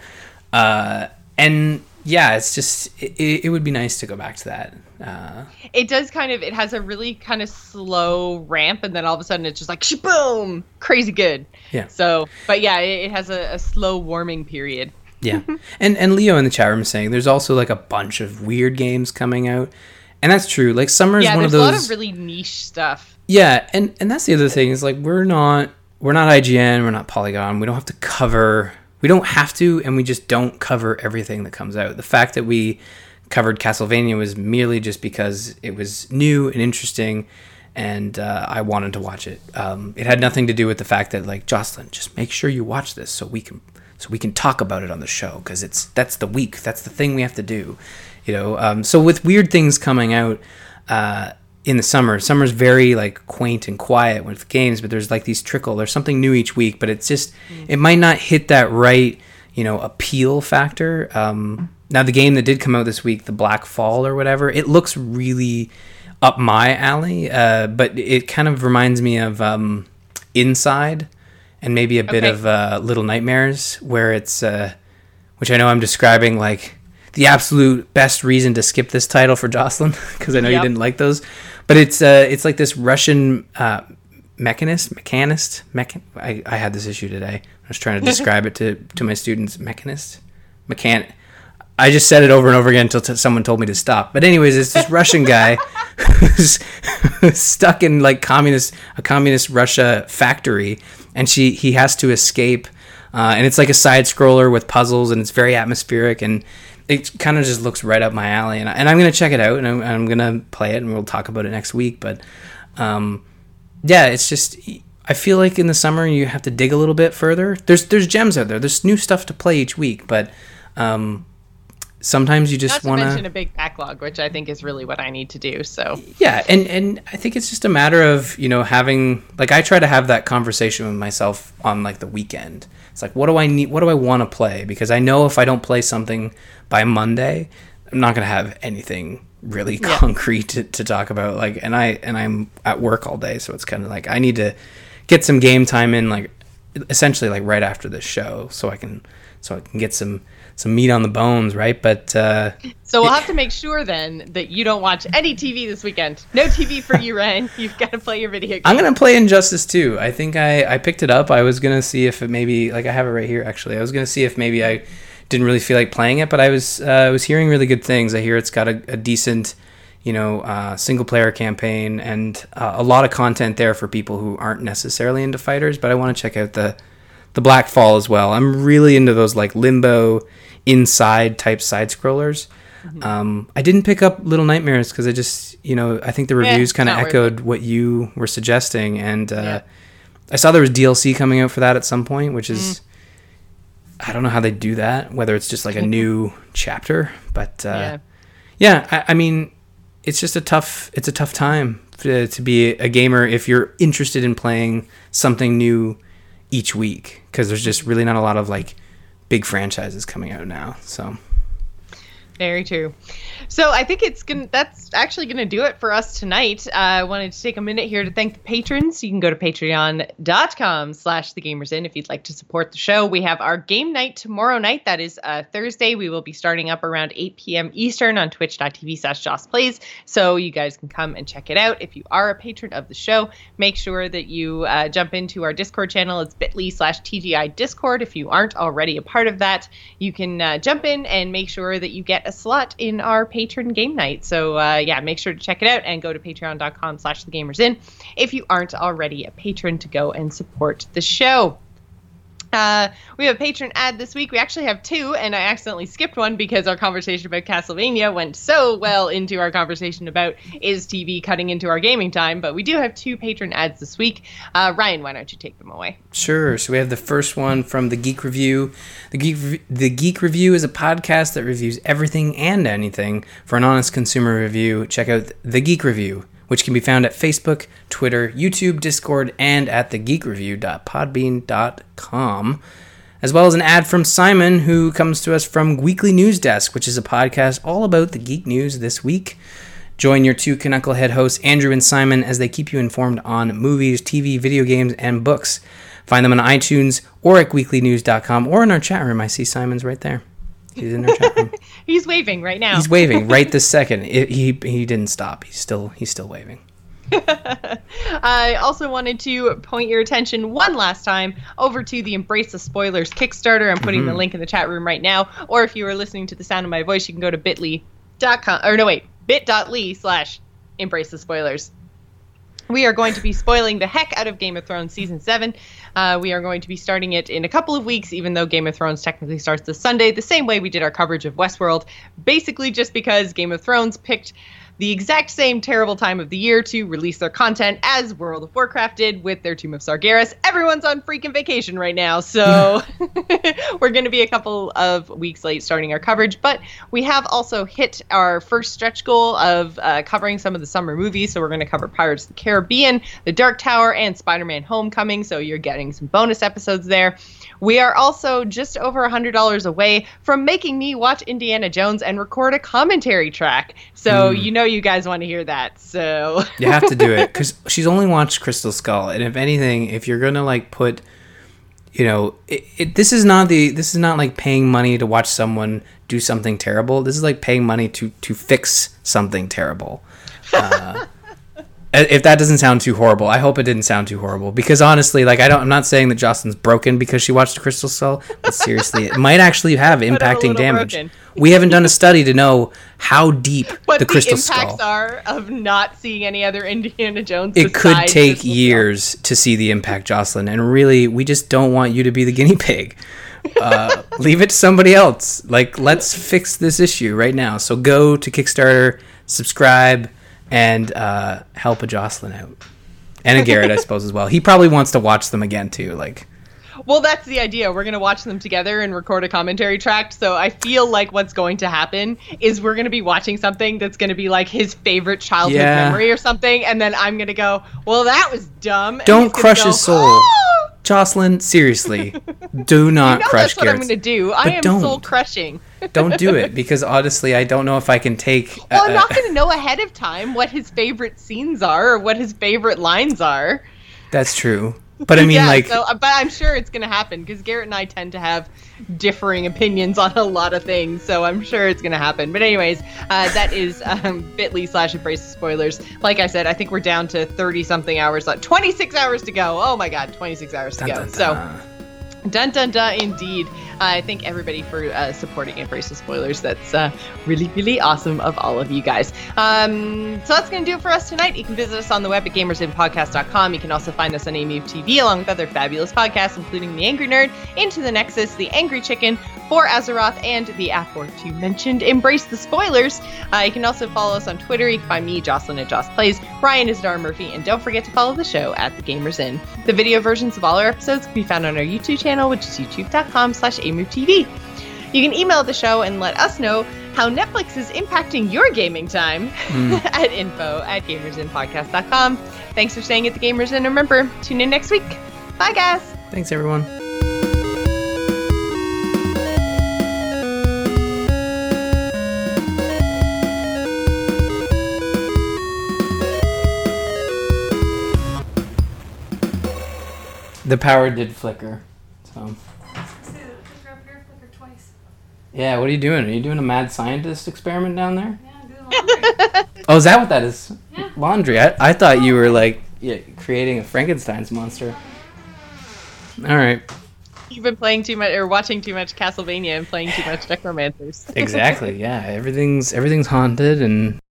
Uh, and yeah, it's just, it, it would be nice to go back to that. Uh, it does kind of, it has a really kind of slow ramp, and then all of a sudden it's just like, boom, crazy good. Yeah. So, but yeah, it, it has a, a slow warming period. Yeah. and and Leo in the chat room is saying there's also like a bunch of weird games coming out. And that's true. Like, summer is yeah, one of those. Yeah, there's a lot of really niche stuff. Yeah, and, and that's the other thing is like we're not we're not I G N, we're not Polygon. We don't have to cover. We don't have to, and we just don't cover everything that comes out. The fact that we covered Castlevania was merely just because it was new and interesting, and uh, I wanted to watch it. Um, it had nothing to do with the fact that like Jocelyn, just make sure you watch this so we can so we can talk about it on the show, because it's that's the week, that's the thing we have to do. You know, um, so with weird things coming out uh, in the summer, summer's very like quaint and quiet with games, but there's like these trickle, there's something new each week, but it's just, mm. it might not hit that right, you know, appeal factor. Um, now the game that did come out this week, the Black Fall or whatever, it looks really up my alley, uh, but it kind of reminds me of um, Inside and maybe a bit okay. of uh, Little Nightmares, where it's, uh, which I know I'm describing like the absolute best reason to skip this title for Jocelyn, because I know yep. you didn't like those, but it's uh, it's like this Russian uh, mechanist, mechanist, mechan- I, I had this issue today. I was trying to describe it to, to my students. Mechanist, mechan. I just said it over and over again until t- someone told me to stop. But anyways, it's this Russian guy who's stuck in like communist a communist Russia factory, and she he has to escape, uh, and it's like a side scroller with puzzles, and it's very atmospheric, and it kind of just looks right up my alley, and, I, and I'm going to check it out, and I'm, I'm going to play it, and we'll talk about it next week. But um, yeah, it's just, I feel like in the summer you have to dig a little bit further. There's there's gems out there. There's new stuff to play each week, but um, sometimes you just want to mention a big backlog, which I think is really what I need to do. So yeah, and and I think it's just a matter of, you know, having, like, I try to have that conversation with myself on like the weekend. It's like, what do I need? What do I want to play? Because I know if I don't play something by Monday, I'm not going to have anything really yeah. concrete to, to talk about. Like, and I and I'm at work all day, so it's kind of like I need to get some game time in, like essentially like right after this show, so I can so I can get some some meat on the bones, right? But uh, so we'll it, have to make sure then that you don't watch any T V this weekend. No T V for you, Ryan. You've got to play your video game. I'm gonna play Injustice two. I think I, I picked it up. I was gonna see if it maybe, like, I have it right here actually. I was gonna see if maybe I didn't really feel like playing it, but I was uh, I was hearing really good things. I hear it's got a, a decent, you know, uh, single player campaign, and uh, a lot of content there for people who aren't necessarily into fighters. But I want to check out the the Black Fall as well. I'm really into those like Limbo, Inside type side scrollers. Mm-hmm. Um, I didn't pick up Little Nightmares because I just, you know, I think the reviews yeah, kind of echoed what you were suggesting, and uh, yeah. I saw there was D L C coming out for that at some point, which is, mm. I don't know how they do that, whether it's just like a new chapter, but uh, yeah, yeah I, I mean, it's just a tough it's a tough time to, to be a gamer if you're interested in playing something new each week, because there's just really not a lot of like big franchises coming out now. So very true. So I think it's gonna that's actually gonna do it for us tonight. Uh, I wanted to take a minute here to thank the patrons. You can go to patreon.com slash the gamers in if you'd like to support the show. We have our game night tomorrow night. That is uh, Thursday. We will be starting up around eight p.m. Eastern on twitch.tv slash Joss Plays. So you guys can come and check it out. If you are a patron of the show, make sure that you uh, jump into our Discord channel. It's bit.ly slash TGI Discord. If you aren't already a part of that, you can uh, jump in and make sure that you get a slot in our patron game night. So uh, yeah, make sure to check it out and go to patreon.com slash the gamers in if you aren't already a patron to go and support the show. Uh, we have a patron ad this week. We actually have two, and I accidentally skipped one because our conversation about Castlevania went so well into our conversation about is T V cutting into our gaming time. But we do have two patron ads this week. Uh, Ryan, why don't you take them away? Sure. So we have the first one from The Geek Review. The Geek, the Geek Review is a podcast that reviews everything and anything. For an honest consumer review, check out The Geek Review, which can be found at Facebook, Twitter, YouTube, Discord, and at the geek review dot podbean dot com, as well as an ad from Simon, who comes to us from Weekly News Desk, which is a podcast all about the geek news this week. Join your two Knucklehead hosts, Andrew and Simon, as they keep you informed on movies, T V, video games, and books. Find them on iTunes or at weekly news dot com or in our chat room. I see Simon's right there. He's in our chat room. He's waving right now. He's waving right this second. It, he he didn't stop. He's still he's still waving. I also wanted to point your attention one last time over to the Embrace the Spoilers Kickstarter. I'm putting mm-hmm. the link in the chat room right now. Or if you are listening to the sound of my voice, you can go to bit.ly dot com or no wait bit.ly slash Embrace the Spoilers. We are going to be spoiling the heck out of Game of Thrones Season seven. Uh, we are going to be starting it in a couple of weeks, even though Game of Thrones technically starts this Sunday, the same way we did our coverage of Westworld, basically just because Game of Thrones picked the exact same terrible time of the year to release their content as World of Warcraft did with their Tomb of Sargeras. Everyone's on freaking vacation right now, so we're going to be a couple of weeks late starting our coverage, but we have also hit our first stretch goal of uh, covering some of the summer movies, so we're going to cover Pirates of the Caribbean, The Dark Tower, and Spider-Man Homecoming, so you're getting some bonus episodes there. We are also just over one hundred dollars away from making me watch Indiana Jones and record a commentary track. So mm. you know you guys want to hear that. So you have to do it because she's only watched Crystal Skull, and if anything, if you're gonna like put, you know, it, it, this is not the this is not like paying money to watch someone do something terrible. This is like paying money to to fix something terrible. Uh, If that doesn't sound too horrible, I hope it didn't sound too horrible. Because honestly, like I don't, I'm not saying that Jocelyn's broken because she watched Crystal Skull, but seriously, it might actually have impacting damage. Broken. We haven't done a study to know how deep what the Crystal Skull. What the impacts are of not seeing any other Indiana Jones. It could take Crystal years Skull. to see the impact, Jocelyn, and really, we just don't want you to be the guinea pig. Uh, leave it to somebody else. Like, let's fix this issue right now. So go to Kickstarter, subscribe, and uh, help a Jocelyn out. And a Garrett, I suppose, as well. He probably wants to watch them again, too. Like, well, that's the idea. We're going to watch them together and record a commentary track. So I feel like what's going to happen is we're going to be watching something that's going to be like his favorite childhood yeah. memory or something. And then I'm going to go, well, that was dumb. Don't crush go, his soul. Oh! Jocelyn, seriously, do not you know crush Garrett's. That's what I'm going to do. I am don't. soul crushing. Don't do it, because honestly, I don't know if I can take... Well, uh, I'm not going to know ahead of time what his favorite scenes are or what his favorite lines are. That's true. But I mean, yeah, like... So, but I'm sure it's going to happen, because Garrett and I tend to have differing opinions on a lot of things, so I'm sure it's going to happen. But anyways, uh, that is um, bit.ly slash embrace the spoilers. Like I said, I think we're down to thirty-something hours, like twenty-six hours to go. Oh my god, twenty-six hours to dun, go. Dun, so... dun. Dun dun dun indeed. Uh, I thank everybody for uh, supporting Embrace the Spoilers. That's uh, really, really awesome of all of you guys. Um, so that's going to do it for us tonight. You can visit us on the web at gamers in podcast dot com. You can also find us on A Move T V along with other fabulous podcasts, including The Angry Nerd, Into the Nexus, The Angry Chicken, For Azeroth, and the aforementioned Embrace the Spoilers. Uh, you can also follow us on Twitter. You can find me, Jocelyn, at Joss Plays. Ryan is Dara Murphy. And don't forget to follow the show at The Gamers In. The video versions of all our episodes can be found on our YouTube channel, which is youtube dot com slash A Move T V. You can email the show and let us know how Netflix is impacting your gaming time mm. at info at gamersinpodcast dot com. Thanks for staying at the Gamers, and remember, tune in next week. Bye, guys. Thanks, everyone. The power did flicker, so. Yeah, what are you doing? Are you doing a mad scientist experiment down there? Yeah, I'm doing laundry. Oh, is that what that is? Yeah. Laundry. I, I thought you were like yeah, creating a Frankenstein's monster. All right. You've been playing too much or watching too much Castlevania and playing too much Necromancers. Exactly. Yeah, everything's everything's haunted and